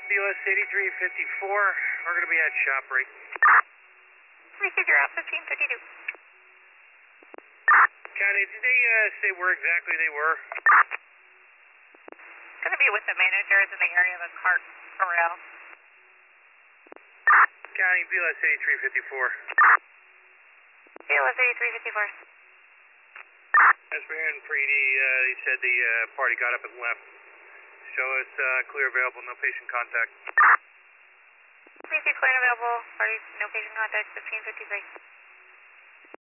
BLS 8354, we're going to be at shop break. Received your out 1552. County, did they say where exactly they were? Going to be with the managers in the area of the cart corral. County, BLS 8354. BLS 8354. As we're hearing Preety, he said the party got up and left. Show us clear available, no patient contact. Received clear and available, party, no patient contact, 1553.